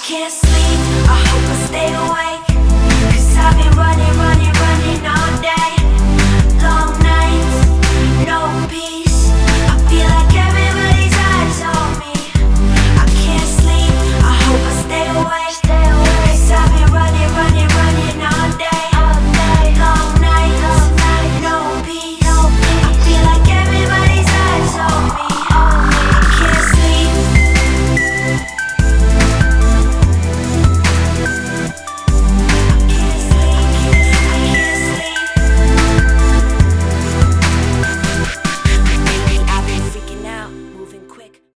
can't sleep, I hope I stay awake, 'cause I've been running all day.